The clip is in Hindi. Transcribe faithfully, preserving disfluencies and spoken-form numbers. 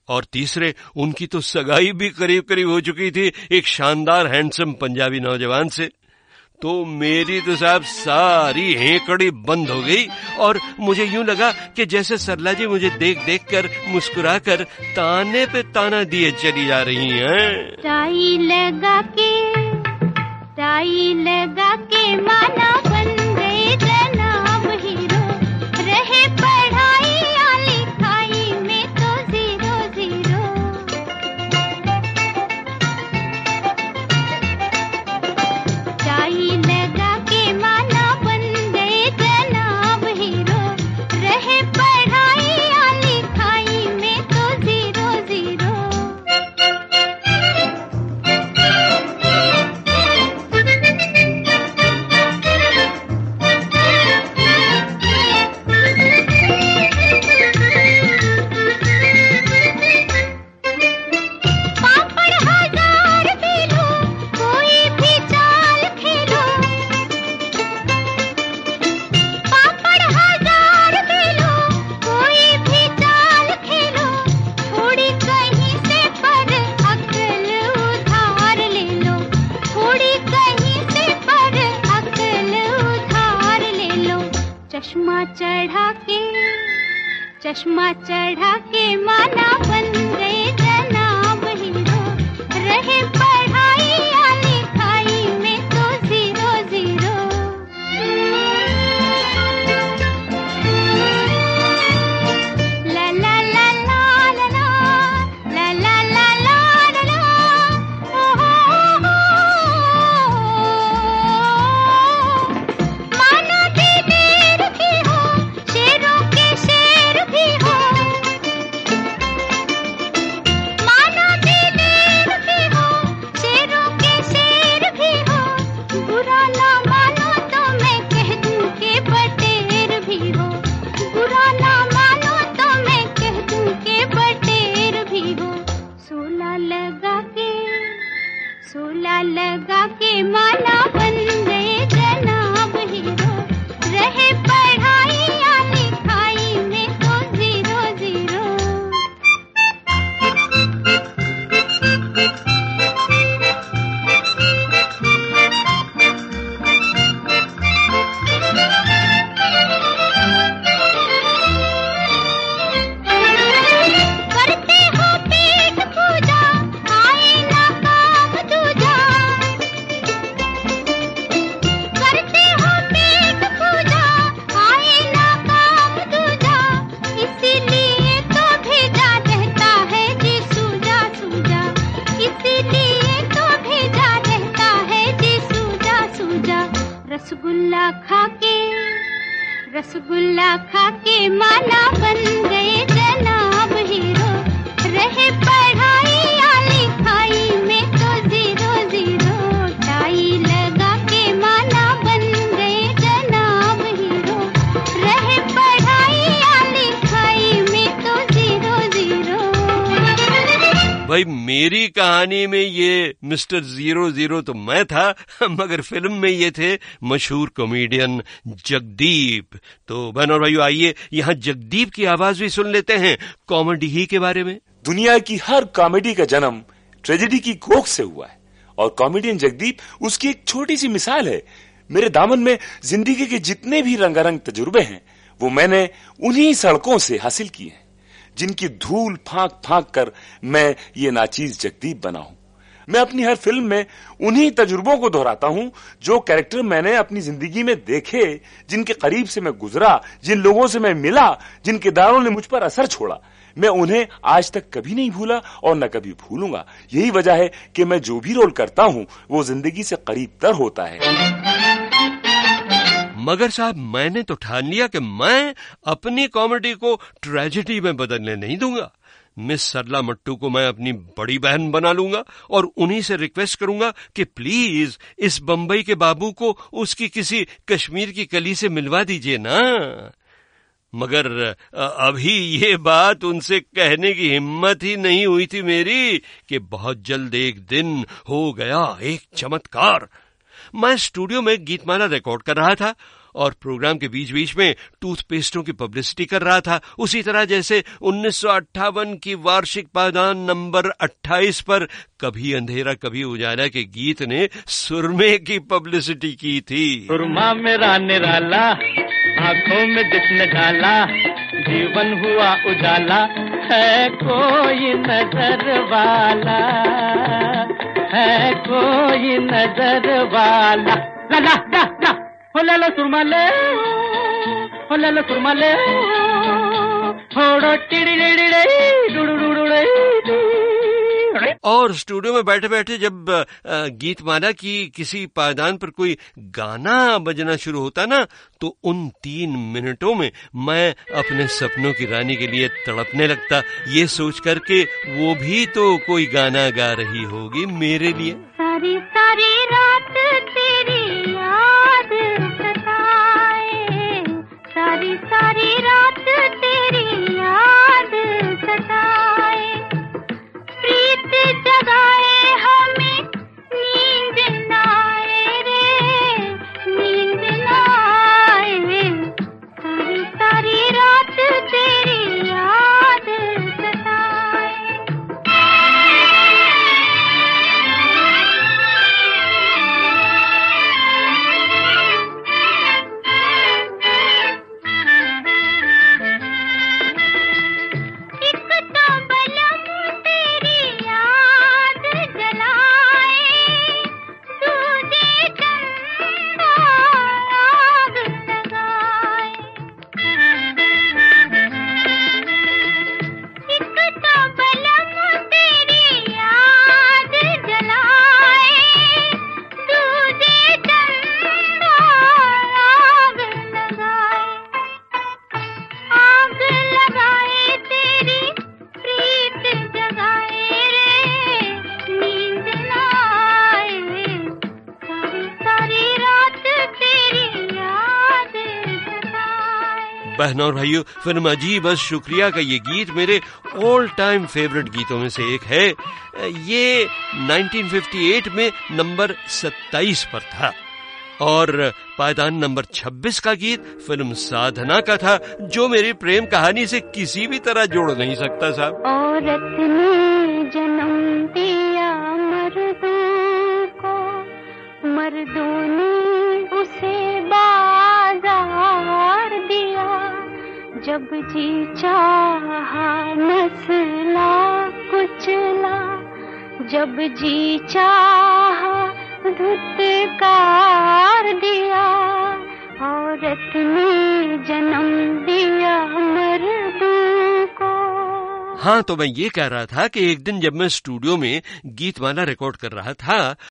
और तीसरे, उनकी तो सगाई भी करीब करीब हो चुकी थी एक शानदार हैंडसम पंजाबी नौजवान से। तो मेरी तो साहब सारी हेकड़ी बंद हो गई और मुझे यूं लगा कि जैसे सरला जी मुझे देख देख कर मुस्कुरा कर ताने पे ताना दिए चली जा रही हैं। टाई लगा के टाई लगा के माना बन गए जनाब हीरो, रहे पढ़ाई या लिखाई में तो जीरो जीरो। टाई लगा के माना बन गए जनाब हीरो, रहे पढ़ाई या लिखाई में तो जीरो जीरो। चश्मा चढ़ा के चश्मा चढ़ा के माना बन गए जनाब हीरो, रहे पढ़ाई या लिखाई में तो जीरो जीरो। ला ला ला ला ला ला ला ला ला ला ला ओ हो हो। मानो दीदीर भी हो, शेरों के शेर भी हो, मानो दीदीर भी हो, शेरों के शेर भी हो। बुरा ना मानो तो मैं कह दूं के बटेर भी हो, बुरा ना मानो तो मैं कह दूं के बटेर भी हो। सोला लगा के सोला लगा के माला बन गए जनाब हीरो, रहे पढ़ाई या लिखाई में तो जीरो जीरो। करते हो पेट पूजा, आए ना काम दूजा। करते हो पेट पूजा, आए ना काम दूजा। इसीलिए तो भेजा रहता है जी सूजा सूजा, इसीलिए तो भेजा रहता है जी सूजा सूजा। रसगुल्ला खा के रसगुल्ला खा के माला बन गए जनाब हीरो, रहे पढ़ाई या लिखाई में तो जीरो जीरो। टाई लगा के माला बन गए जनाब हीरो, रहे पढ़ाई या लिखाई में तो जीरो जीरो। भाई मेरी कहानी में ये मिस्टर जीरो जीरो तो मैं था, मगर फिल्म में ये थे मशहूर कॉमेडियन जगदीप। तो बहन और भाइयों, आइए यहाँ जगदीप की आवाज भी सुन लेते हैं कॉमेडी ही के बारे में। दुनिया की हर कॉमेडी का जन्म ट्रेजेडी की कोख से हुआ है और कॉमेडियन जगदीप उसकी एक छोटी सी मिसाल है। मेरे दामन में जिंदगी के जितने भी रंगारंग तजुर्बे हैं वो मैंने उन्हीं सड़कों से हासिल किए हैं जिनकी धूल फांक फांक कर मैं ये नाचीज जगदीप बना हूं। मैं अपनी हर फिल्म में उन्हीं तजुर्बों को दोहराता हूं जो कैरेक्टर मैंने अपनी जिंदगी में देखे, जिनके करीब से मैं गुजरा, जिन लोगों से मैं मिला, जिन किरदारों ने मुझ पर असर छोड़ा। मैं उन्हें आज तक कभी नहीं भूला और न कभी भूलूंगा। यही वजह है कि मैं जो भी रोल करता हूं वो जिंदगी से करीब तर होता है। मगर साहब, मैंने तो ठान लिया कि मैं अपनी कॉमेडी को ट्रेजेडी में बदलने नहीं दूंगा। मिस सरला मट्टू को मैं अपनी बड़ी बहन बना लूंगा और उन्हीं से रिक्वेस्ट करूंगा कि प्लीज इस बंबई के बाबू को उसकी किसी कश्मीर की कली से मिलवा दीजिए ना। मगर अभी ये बात उनसे कहने की हिम्मत ही नहीं हुई थी मेरी कि बहुत जल्द एक दिन हो गया एक चमत्कार। मैं स्टूडियो में गीतमाला रिकॉर्ड कर रहा था और प्रोग्राम के बीच बीच में टूथपेस्टों की पब्लिसिटी कर रहा था, उसी तरह जैसे उन्नीस सौ अट्ठावन की वार्षिक पायदान नंबर अट्ठाईस पर कभी अंधेरा कभी उजाला के गीत ने सुरमे की पब्लिसिटी की थी। सुरमा मेरा निराला, आंखों में जिसने डाला, जीवन हुआ उजाला, है कोई नजर वाला, है कोई नजर वाला। ला ला ला ला हो ला ला सुरमा ले, हो ला ला सुरमा ले, थोड़ा टिड़ी टिड़ी डुडु डुडु डुडु। और स्टूडियो में बैठे बैठे जब गीतमाला की किसी पायदान पर कोई गाना बजना शुरू होता ना, तो उन तीन मिनटों में मैं अपने सपनों की रानी के लिए तड़पने लगता, ये सोच कर के वो भी तो कोई गाना गा रही होगी मेरे लिए। सारी सारी रात तेरी याद सताए, सारी सारी रात तेरी याद सताए, प्रीत जगाए हमें नींद ना आए रे, नींद ना आए, सारी सारी रात तेरी याद सताए। बहनों और भाइयों, फिल्म अजीब बस शुक्रिया का ये गीत मेरे ऑल टाइम फेवरेट गीतों में से एक है। ये उन्नीस सौ अट्ठावन में नंबर सत्ताईस पर था और पायदान नंबर छब्बीस का गीत फिल्म साधना का था, जो मेरी प्रेम कहानी से किसी भी तरह जोड़ नहीं सकता साहब। औरत ने जन्म दिया मर्दों को, मर्दों ने उसे बाजार दिया, जब जी चाहा नस्ला कुचला, जब जी चाहा धुतकार दिया, औरत ने जन्म दिया मर्दों को। हाँ, तो मैं ये कह रहा था कि एक दिन जब मैं स्टूडियो में गीतमाला रिकॉर्ड कर रहा था